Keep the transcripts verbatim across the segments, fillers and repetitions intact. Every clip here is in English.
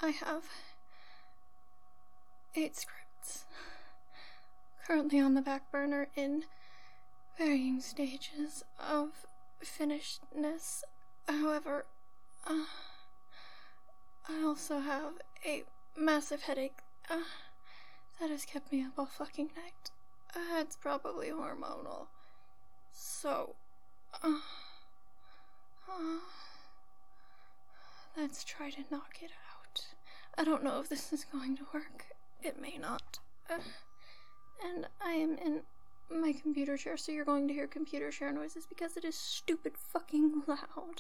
I have eight scripts currently on the back burner in varying stages of finishedness. However, uh, I also have a massive headache uh, that has kept me up all fucking night. Uh, it's probably hormonal. So, uh, uh, let's try to knock it out. I don't know if this is going to work. It may not. Uh, and I am in my computer chair, so you're going to hear computer chair noises because it is stupid fucking loud.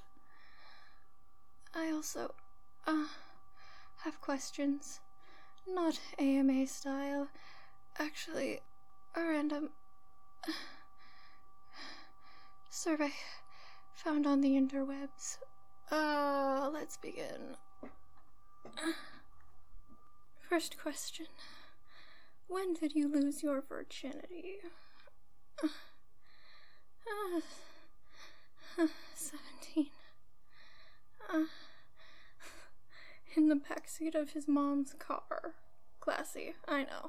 I also, uh, have questions. Not A M A style. Actually, a random uh, survey found on the interwebs. Uh, let's begin. First question. When did you lose your virginity? Uh, uh, seventeen. Uh, in the backseat of his mom's car. Classy, I know.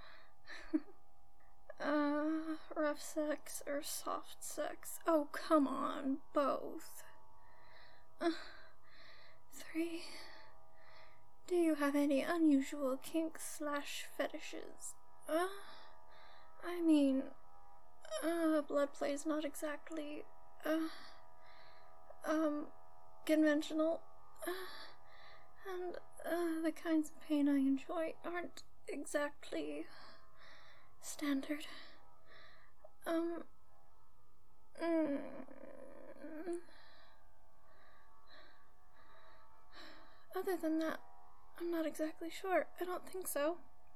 uh, rough sex or soft sex? Oh, come on, both. Uh, three. Do you have any unusual kinks slash fetishes? Uh, I mean, uh, blood play is not exactly, uh, um, conventional, uh, and, uh, the kinds of pain I enjoy aren't exactly standard. Um, mm, other than that, I'm not exactly sure. I don't think so.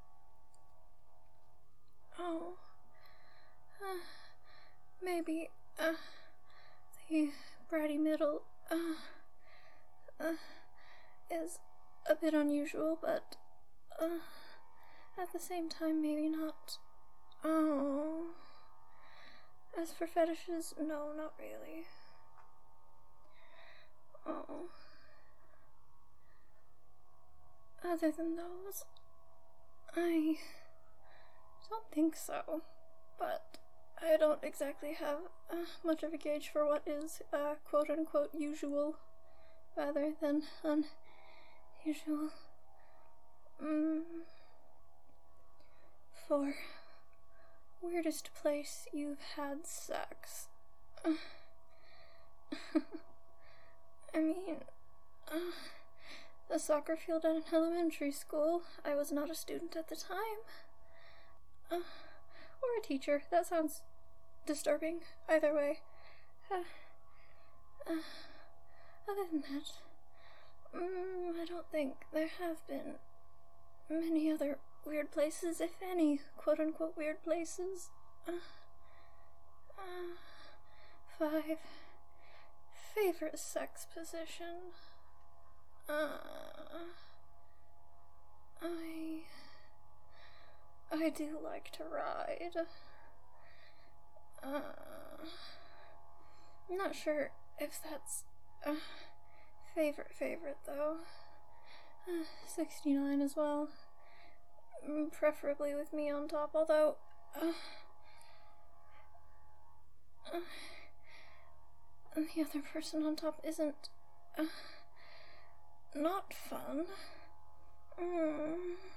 Oh. Uh, maybe, uh, the bratty middle, uh, uh, is a bit unusual, but, uh, at the same time, maybe not. Oh. As for fetishes, no, not really. Oh. Other than those, I don't think so, but I don't exactly have uh, much of a gauge for what is uh, quote-unquote usual rather than unusual. Mm. For weirdest place you've had sex. Uh, I mean, uh, the soccer field at an elementary school. I was not a student at the time. Uh, or a teacher. That sounds disturbing. Either way. Uh, uh, other than that, mm, I don't think there have been many other weird places, if any quote-unquote weird places. Uh, uh, five. Favorite sex position. Uh, I... I do like to ride. Uh, I'm not sure if that's uh, favorite favorite though. Uh, sixty-nine as well. Preferably with me on top, although uh, uh, the other person on top isn't uh, not fun. Mm.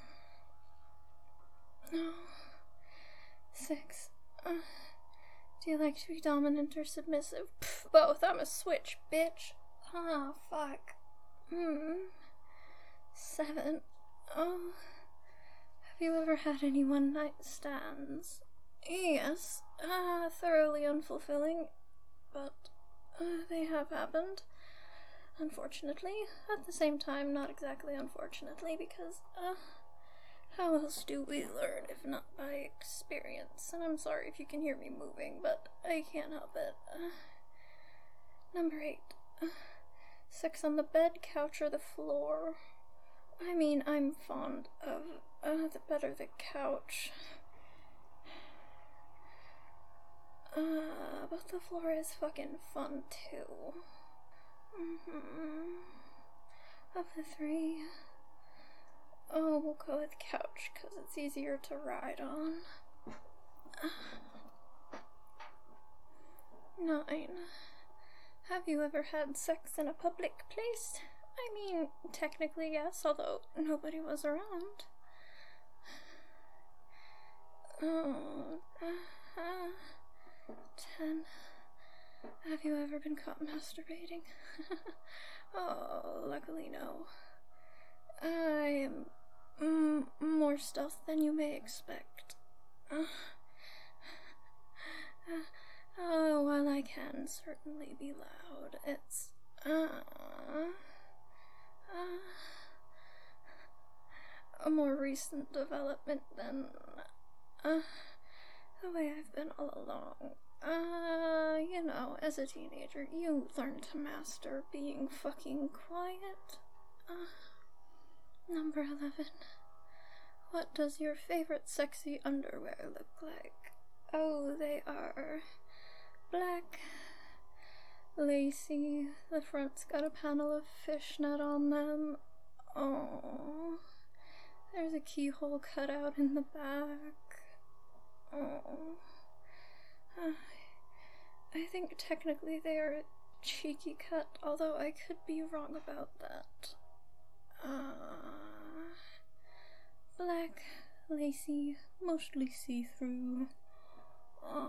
No. Six. Uh, do you like to be dominant or submissive? Pff, both. I'm a switch, bitch. Ah, fuck. Hmm. Seven. Oh. Have you ever had any one-night stands? Yes. Ah, thoroughly unfulfilling. But uh, they have happened. Unfortunately. At the same time, not exactly unfortunately, because, uh, how else do we learn if not by experience? And I'm sorry if you can hear me moving, but I can't help it. Uh, number eight. Uh, sex on the bed, couch, or the floor? I mean, I'm fond of uh, the better the couch. Uh, but the floor is fucking fun too. Mm-hmm. Of the three, Oh, we'll go with couch, because it's easier to ride on. Nine. Have you ever had sex in a public place? I mean, technically yes, although nobody was around. Oh, uh, uh, ten. Have you ever been caught masturbating? Oh, luckily no. I am mm, more stealth than you may expect. Uh, uh, oh, while I can certainly be loud, it's, uh, uh, a more recent development than, uh, the way I've been all along. Uh, you know, as a teenager, you learn to master being fucking quiet. Uh, number eleven. What does your favorite sexy underwear look like? Oh, they are black, lacy, the front's got a panel of fishnet on them. Oh, there's a keyhole cut out in the back. Oh, uh, I think technically they are cheeky cut, although I could be wrong about that. Uh, black, lacy, mostly see-through. Uh,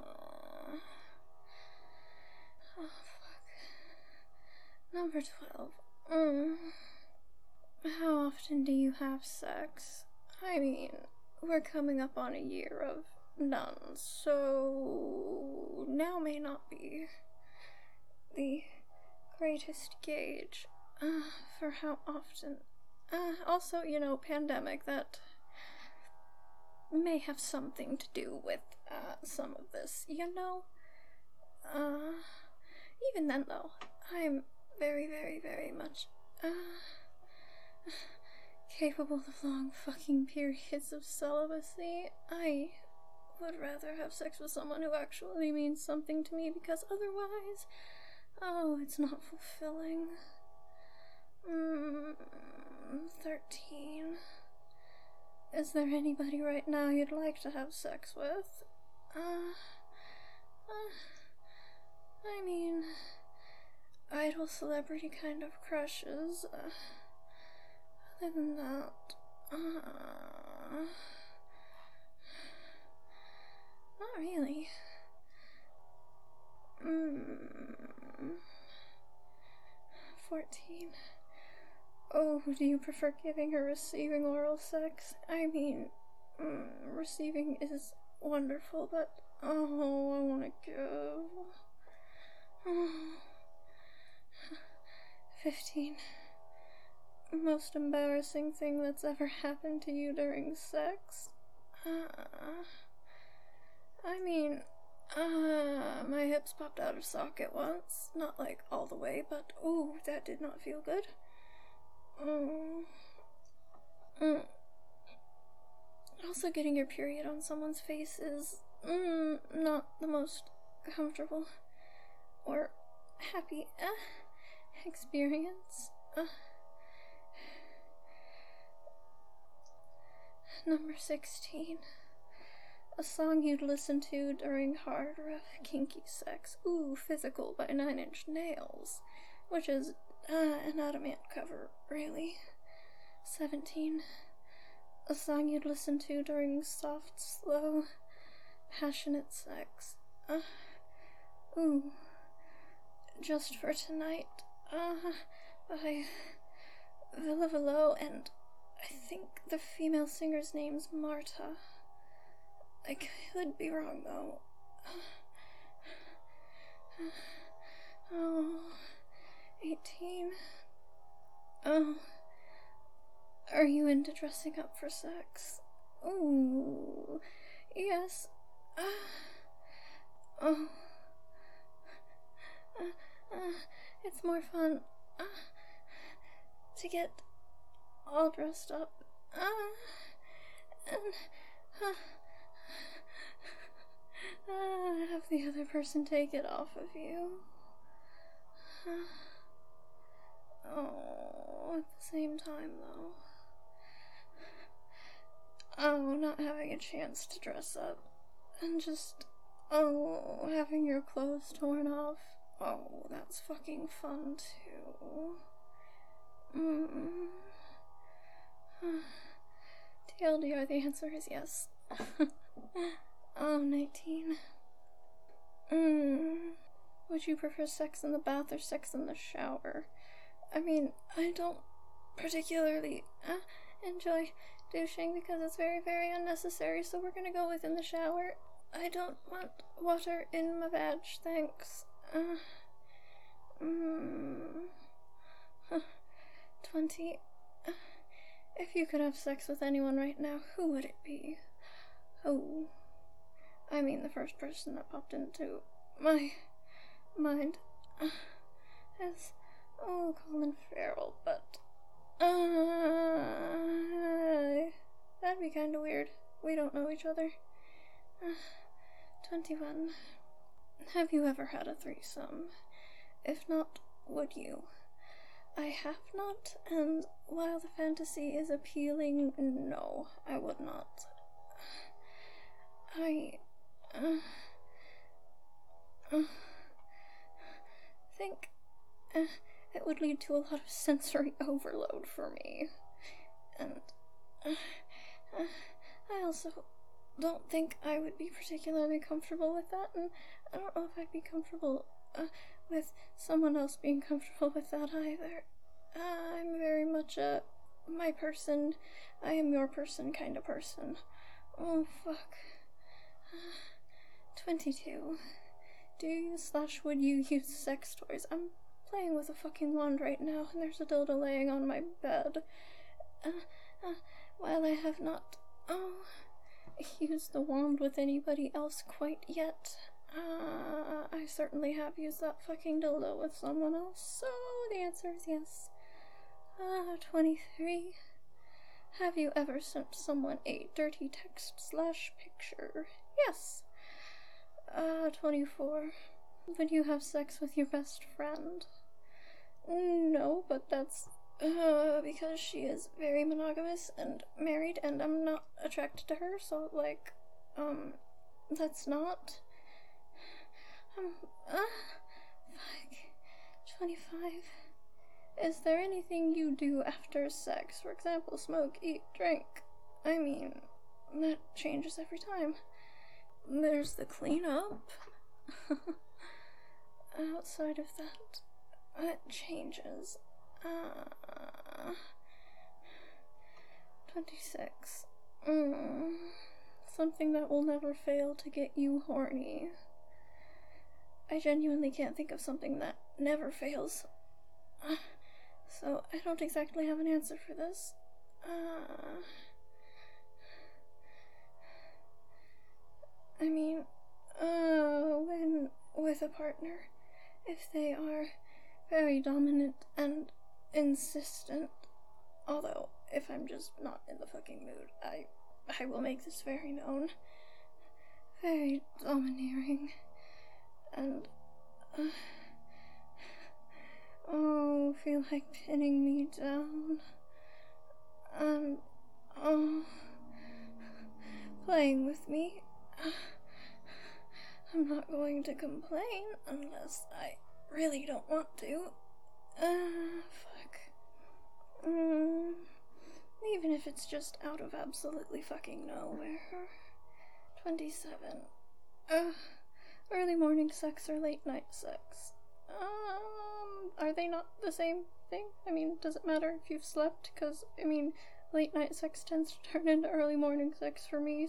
oh, fuck. Number twelve. Mm. How often do you have sex? I mean, we're coming up on a year of none, so now may not be the greatest gauge uh, for how often. Uh, also, you know, pandemic, that may have something to do with uh, some of this, you know? Uh, even then, though, I'm very, very, very much, uh, capable of long fucking periods of celibacy. I would rather have sex with someone who actually means something to me, because otherwise, oh, it's not fulfilling. Mm, thirteen. Is there anybody right now you'd like to have sex with? Uh, uh I mean, idol celebrity kind of crushes. Uh, other than that, uh, not really. Mm, fourteen. Oh, do you prefer giving or receiving oral sex? I mean, mm, receiving is wonderful, but oh, I want to give. Oh. fifteen. Most embarrassing thing that's ever happened to you during sex? Uh, I mean, uh, my hips popped out of socket once. Not like all the way, but ooh, that did not feel good. Mm. Mm. Also, getting your period on someone's face is mm, not the most comfortable or happy uh, experience. Uh. Number sixteen. A song you'd listen to during hard, rough, kinky sex. Ooh, Physical by Nine Inch Nails, which is uh, an Adamant cover, really. seventeen. A song you'd listen to during soft, slow, passionate sex. Uh, ooh. Just for Tonight, uh, by Villa Velo, and I think the female singer's name's Marta. I could be wrong, though. Oh, eighteen. Oh, are you into dressing up for sex? Ooh, yes. Uh, oh, uh, uh, it's more fun uh, to get all dressed up uh, and uh, uh, have the other person take it off of you. Uh, oh, at the same time, though. oh, not having a chance to dress up, and just, oh, having your clothes torn off. Oh, that's fucking fun too. Mm. T L D R, the answer is yes. Oh, nineteen. Mm. Would you prefer sex in the bath or sex in the shower? I mean, I don't particularly uh, enjoy douching because it's very, very unnecessary, so we're gonna go within the shower. I don't want water in my vag, thanks. Uh, mm, huh, twenty. Uh, if you could have sex with anyone right now, who would it be? Oh. I mean, the first person that popped into my mind uh, is, oh, Colin Farrell, but, uh, that'd be kinda weird. We don't know each other. Uh, twenty-one. Have you ever had a threesome? If not, would you? I have not, and while the fantasy is appealing, no, I would not. I, uh, uh, think uh, it would lead to a lot of sensory overload for me, and uh, uh, I also don't think I would be particularly comfortable with that, and I don't know if I'd be comfortable uh, with someone else being comfortable with that either. Uh, I'm very much a my person, I am your person kind of person. Oh, fuck. Uh, twenty-two. Do you slash would you use sex toys? I'm playing with a fucking wand right now, and there's a dildo laying on my bed. Uh, uh, while I have not, oh, used the wand with anybody else quite yet, uh, I certainly have used that fucking dildo with someone else, so the answer is yes. Uh, twenty-three. Have you ever sent someone a dirty text slash picture? Yes. Uh, twenty-four. Would you have sex with your best friend? No, but that's, uh, because she is very monogamous and married, and I'm not attracted to her, so, like, um, that's not. Um, uh, fuck. twenty-five. Is there anything you do after sex? For example, smoke, eat, drink. I mean, that changes every time. There's the cleanup. Outside of that, that changes. Uh, twenty-six. Mm, something that will never fail to get you horny. I genuinely can't think of something that never fails. Uh, so I don't exactly have an answer for this. Uh, I mean, uh, when with a partner, if they are very dominant and insistent, although if I'm just not in the fucking mood, I, I will make this very known, very domineering, and, uh, oh, feel like pinning me down, and, oh, playing with me. I'm not going to complain unless I really don't want to. Uh, fuck. Mm, even if it's just out of absolutely fucking nowhere. twenty-seven. Uh, early morning sex or late night sex? Um, are they not the same thing? I mean, does it matter if you've slept? Because, I mean, late night sex tends to turn into early morning sex for me,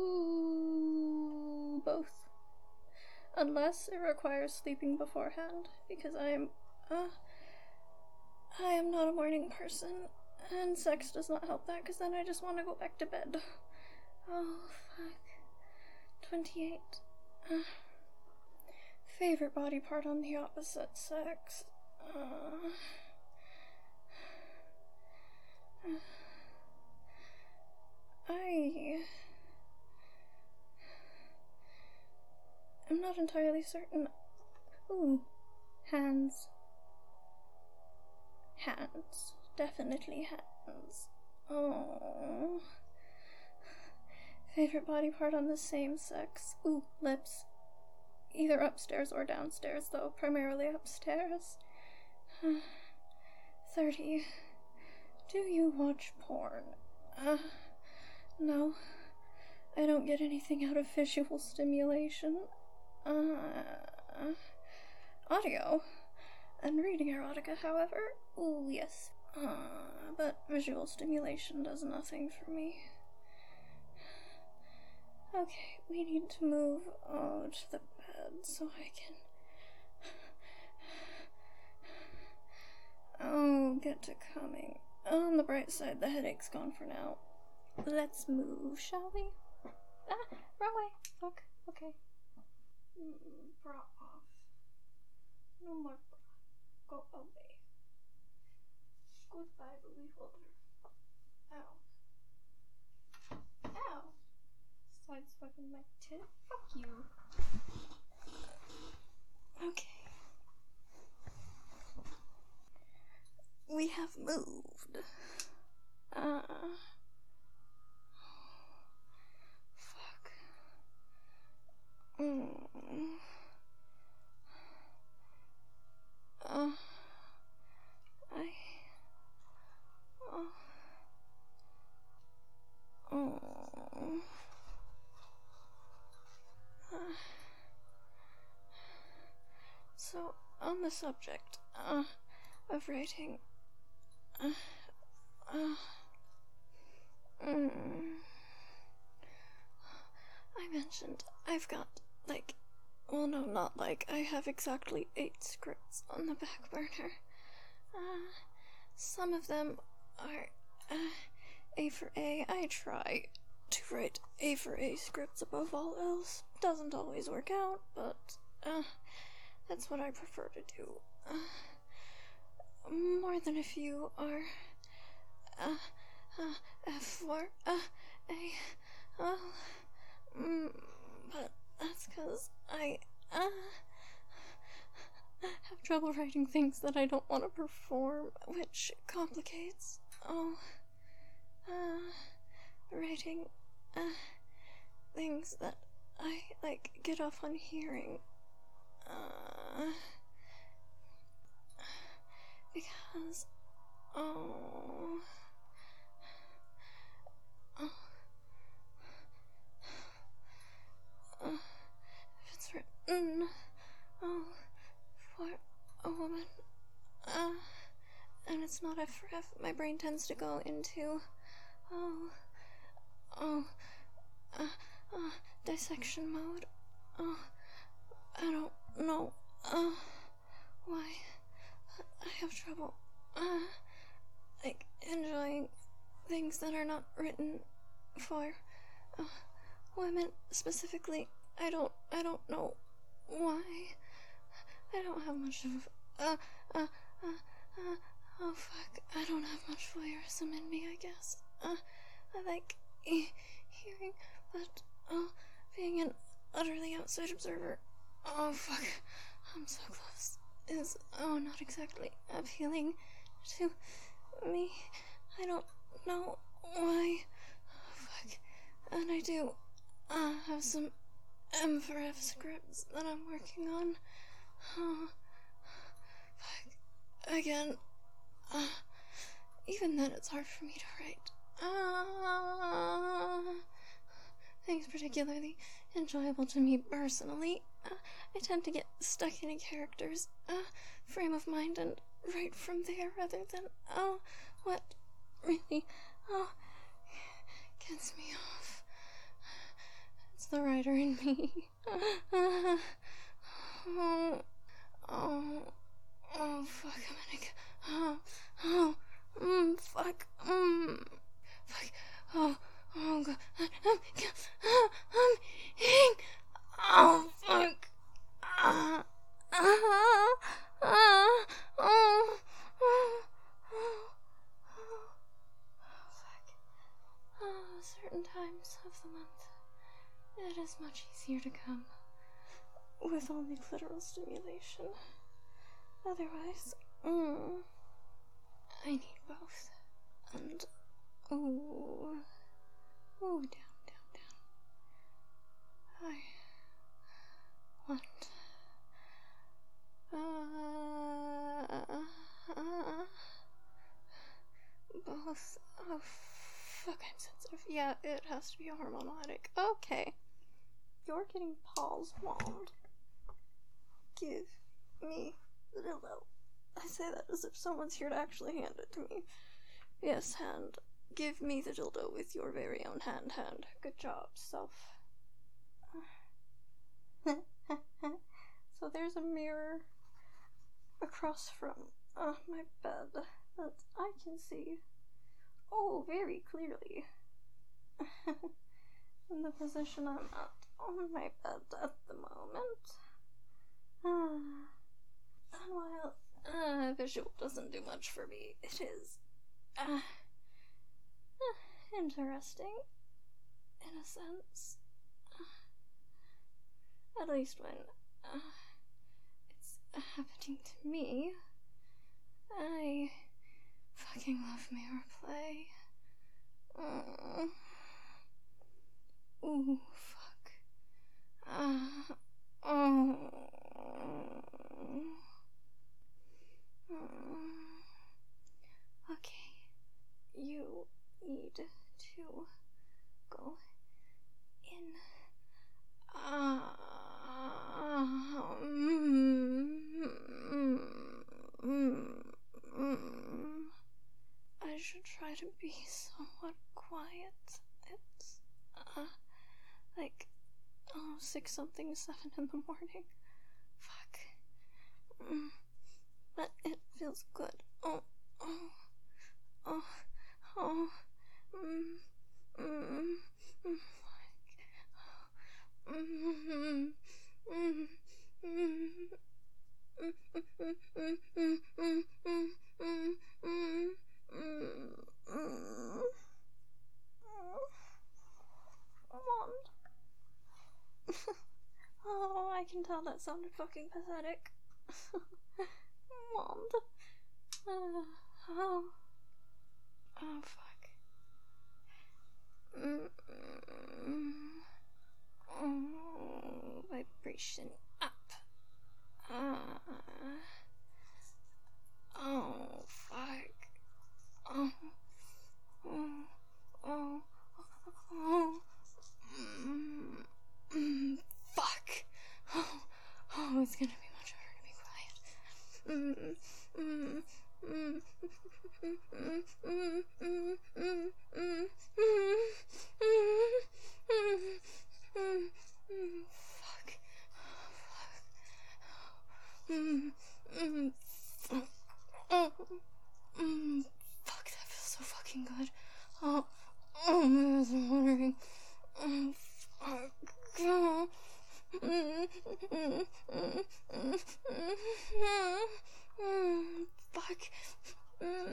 so both. Unless it requires sleeping beforehand, because I am, uh, I am not a morning person, and sex does not help that, because then I just want to go back to bed. Oh, fuck. twenty-eight. Uh, favorite body part on the opposite sex? Uh... uh I... I'm not entirely certain. Ooh. Hands. Hands. Definitely hands. Oh. Favorite body part on the same sex? Ooh, lips. Either upstairs or downstairs, though primarily upstairs. thirty. Do you watch porn? Uh, no. I don't get anything out of visual stimulation. Uh, audio. And reading erotica, however. Ooh, yes. Uh, but visual stimulation does nothing for me. Okay, we need to move oh, to the bed so I can... Oh, get to coming. On the bright side, the headache's gone for now. Let's move, shall we? Ah, wrong way. Fuck. Okay. Mm, bra off. No more bra. Go away. Goodbye, booby holder. Ow. Ow. Sideswiping my tit. Fuck you. Okay. We have moved. Uh. Fuck. Mm. Uh. I. Oh. Oh. Uh. So, on the subject, uh, of writing, uh, uh, mm, I mentioned I've got, like, well, no, not like, I have exactly eight scripts on the back burner. Uh, some of them are, uh, A for A. I try to write A for A scripts above all else. Doesn't always work out, but, uh, that's what I prefer to do. Uh, more than a few are, uh, uh, F for, uh, A, well, mm, but that's because I, uh, have trouble writing things that I don't want to perform, which complicates, oh, uh, writing, uh, things that I, like, get off on hearing, uh, because, oh, oh, uh, if it's written, oh, for a woman, uh, and it's not F for F, my brain tends to go into, oh, oh, uh, uh, dissection mode, oh, I don't know, uh, why, I have trouble, uh, like, enjoying things that are not written for, uh, women, specifically. I don't, I don't know why. I don't have much of, uh, uh, uh, uh, oh fuck, I don't have much voyeurism in me, I guess. Uh, I like e- hearing, but, uh, being an utterly outside observer, oh fuck, I'm so close, is, oh, not exactly appealing to me. I don't know why, oh fuck, and I do, uh, have some M for F scripts that I'm working on. Oh, fuck. Again, uh, even then it's hard for me to write. Uh, things particularly enjoyable to me personally. Uh, I tend to get stuck in a character's uh, frame of mind and write from there rather than, oh, what really, oh, gets me off. It's the writer in me. Uh, oh, oh, oh, fuck, I'm gonna go, oh, oh, mm, fuck, mm, fuck, oh, oh, God, I'm, I'm, I'm, oh, fuck, ah, ah, ah, oh, oh, oh, oh, fuck, oh, certain times of the month, it is much easier to come with only clitoral stimulation. Otherwise, mm, I need both. And, ooh, ooh, down, down, down. I want uh, uh, both. Oh, fuck, I'm sensitive. Yeah, it has to be a hormonal headache. Okay. You're getting Paul's wand. Give me the dildo. I say that as if someone's here to actually hand it to me. Yes, hand. Give me the dildo with your very own hand, hand. Good job, self. So there's a mirror across from uh, my bed that I can see, oh, very clearly. In the position I'm at on my bed at the moment. Uh, and while uh, visual doesn't do much for me, it is uh, uh, interesting, in a sense. Uh, at least when uh, it's happening to me. I fucking love mirror play. Uh, ooh, fuck. Uh, oh. Okay. You need to go in. Uh, I should try to be somewhat quiet. It's, uh, like, oh, six something, seven in the morning. Fuck. Mm. But it feels good. Oh, oh, oh, oh, mm, mm, mm, fuck. Mm, mm, mm, mm, mm, mm, mm, mm, mm, mm, mm. Mm, mm, Wand. Oh, I can tell that sounded fucking pathetic. Wand. Uh, oh. Oh, fuck. Mm, mm, oh, vibration up. Uh, oh, fuck. Oh, oh, oh, oh, mm, mm, fuck. Oh, oh, it's gonna be much harder to be quiet. Mm, mm, mm, mm, mm, mm, mm, mm, mm, mm, mm, fuck. Fuck. Mm, mm, oh, mm, fuck, that feels so fucking good. Oh, oh my God, I'm wondering. Oh, fuck. Oh. Mm, mm, mm, mm, mm, fuck. Mm,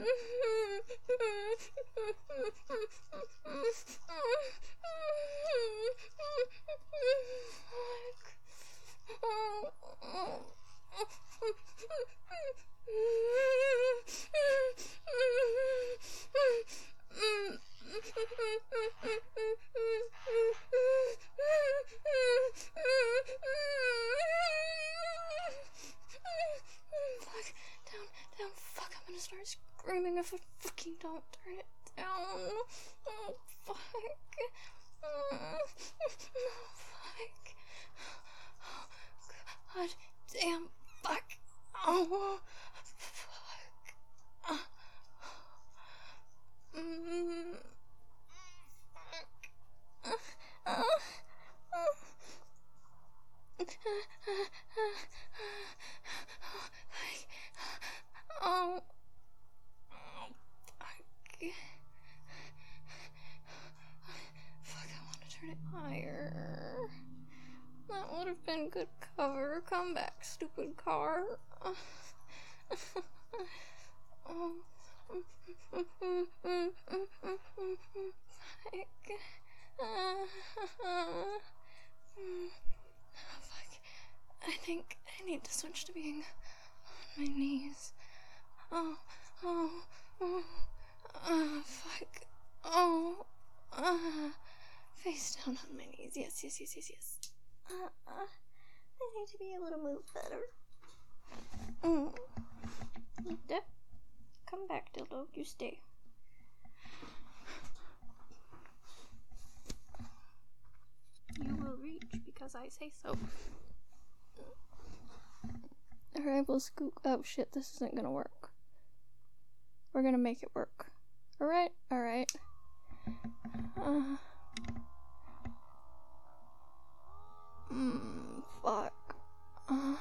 fuck, down, down, fuck, I'm gonna start screaming if I fucking don't turn it down. Oh, fuck. Oh, fuck. Oh, God damn, fuck. Oh, fuck. Mm, fuck. Uh, uh, Oh, oh, fuck. Fuck, I want to turn it higher. That would have been good cover. Come back, stupid car. Oh. Fuck. Fuck. I think I need to switch to being on my knees. Oh, oh, oh, oh, fuck. Oh, uh, face down on my knees. Yes, yes, yes, yes, yes. Uh, uh, I need to be able to move better. Mm. Duh. Come back, Dildo. You stay. You will reach because I say so. Alright, we'll scoop. Oh shit, this isn't gonna work. We're gonna make it work. Alright, alright. Uh. Mmm, fuck. Uh.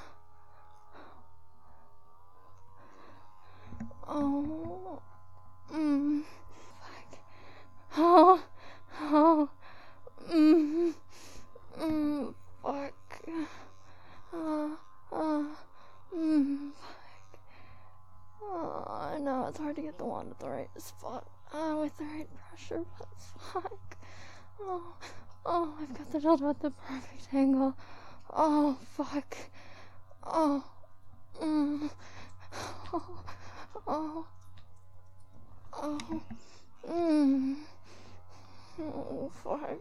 Oh. Mmm. Fuck. Oh. Oh. Mmm. Mmm. Fuck. Uh. Uh. Mmm. Fuck. Oh, I know it's hard to get the wand at the right spot. Uh, with the right pressure, but fuck. Oh. Oh, I've got the dildo at the perfect angle. Oh, fuck. Oh. Mmm. Oh. Oh. Oh. Mmm. Oh, fuck.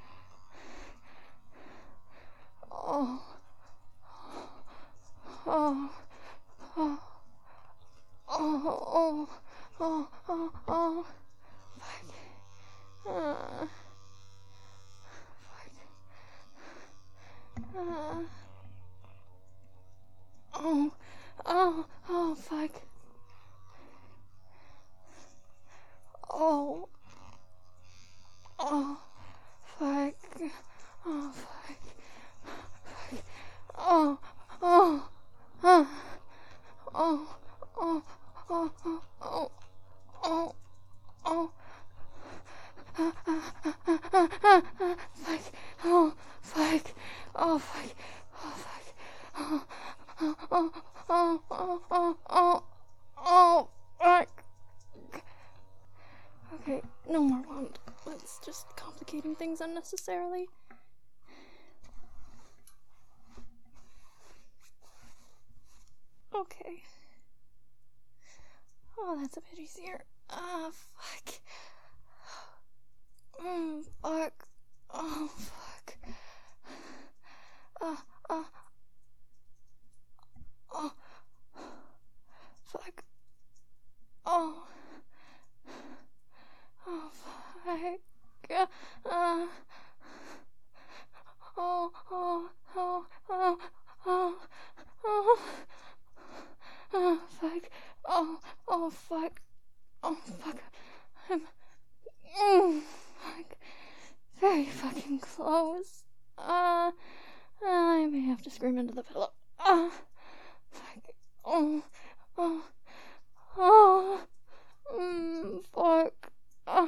Oh. Oh. Oh. Oh. Oh. Oh. Oh. Oh. Fuck. Uh. Fuck. Uh. Oh. Oh. Oh, fuck. Oh. Oh. Fuck. Oh, fuck. Fuck. Oh. Oh. Oh. Oh. Oh. Oh. Oh. Oh. Oh. Fuck. Oh. Fuck. Oh, fuck. Oh, fuck. Oh. Oh. Oh. Oh. Oh. Oh. Oh. Oh. Fuck. Okay, no more wand. That's just complicating things unnecessarily. Okay. Oh, that's a bit easier. Ah, fuck. Mm, fuck. Oh, fuck. Ah, ah. Oh. Fuck. Oh. Oh, fuck. Uh. Oh, oh, oh, oh, oh, oh. Oh, fuck. Oh, oh, fuck. Oh, fuck. I'm. Mm, fuck. Very fucking close. Uh, I may have to scream into the pillow. Uh, fuck. Oh, oh, oh. Mm, fuck. Uh,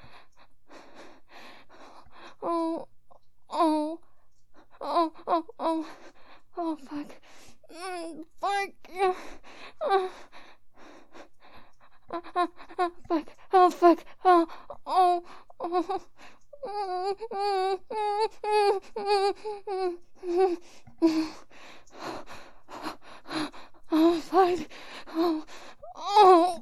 oh, oh, oh, oh, oh, oh, fuck. Mm, fuck. Uh, uh, uh, uh, fuck. Oh, fuck. Oh, oh, oh. Oh, fuck. Oh, oh.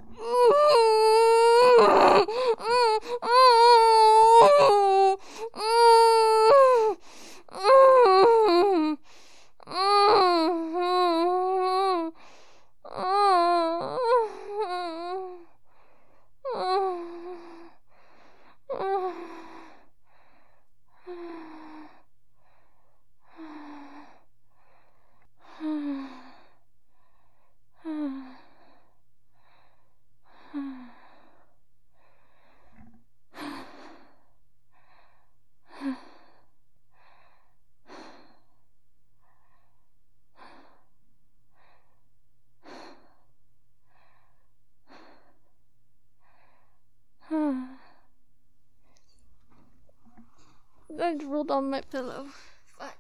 I drooled on my pillow. Fuck.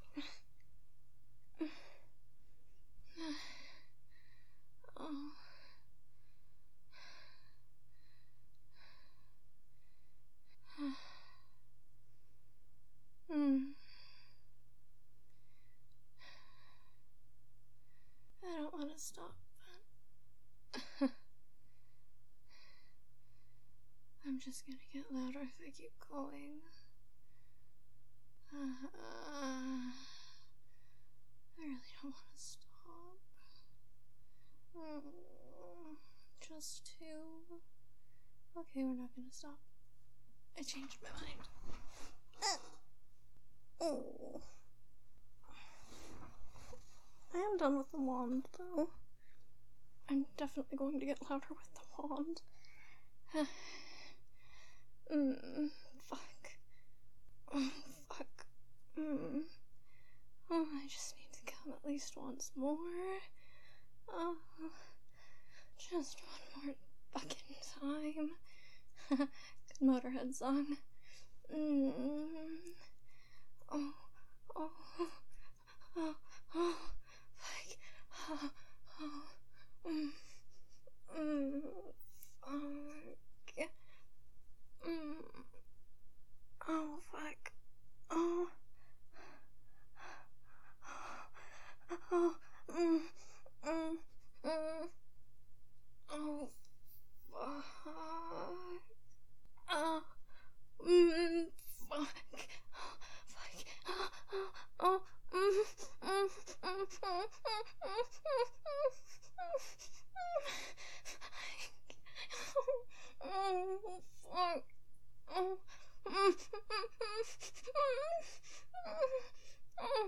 Oh. Hmm. I don't want to stop. I'm just gonna get louder if I keep going. Uh, I really don't want to stop. Mm, just two. Okay, we're not gonna stop. I changed my mind. Uh, oh. I am done with the wand, though. I'm definitely going to get louder with the wand. mm, fuck. Oh, fuck. Mm. Oh, I just need to count at least once more. Oh, just one more fucking time. Good Motorhead song. Mm. Oh, oh, oh, oh, like, oh, oh, mm, mm, fuck, mm, oh, fuck, oh, oh, mm, mm, mm, oh, fuck, oh, mm, fuck, fuck, oh, oh, mm, mm, mm, mm, mm, oh, fuck, oh, mm, oh,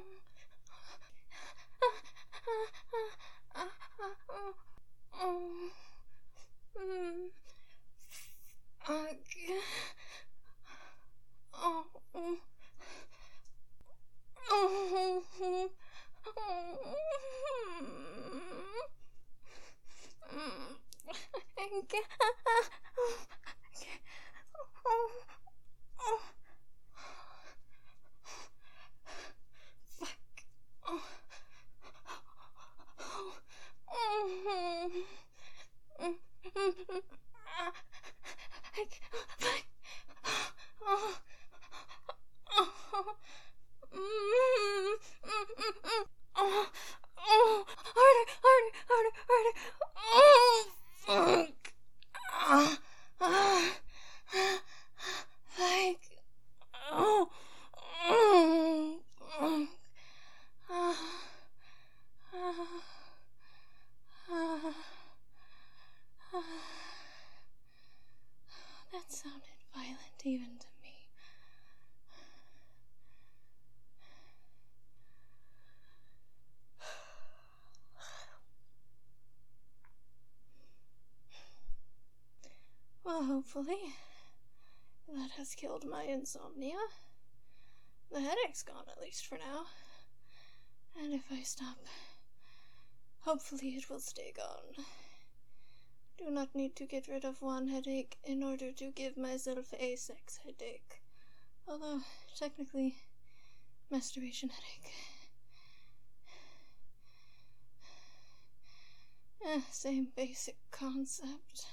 oh, mm, fuck, oh, oh, oh, oh, oh, harder, harder, harder, harder. Oh, fuck. Ah, ah, like, oh, oh, fuck. Ah, ah, ah, ah. That sounded violent even to me. Well, hopefully, that has killed my insomnia. The headache's gone, at least for now. And if I stop, hopefully it will stay gone. Do not need to get rid of one headache in order to give myself a sex headache. Although, technically, masturbation headache. Eh, same basic concept.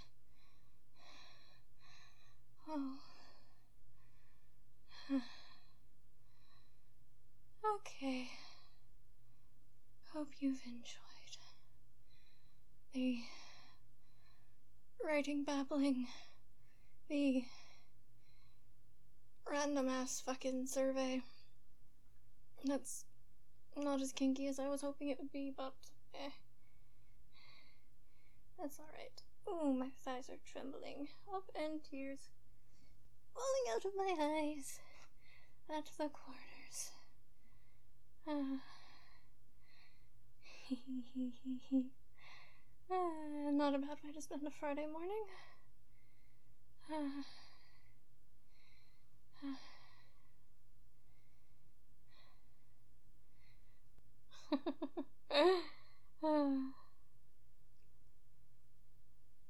Oh. Okay. Hope you've enjoyed the writing babbling, the random ass fucking survey. That's not as kinky as I was hoping it would be, but eh. That's alright. Ooh, my thighs are trembling. Up and tears falling out of my eyes at the corners. Ah. uh, not a bad way to spend a Friday morning. Uh, uh.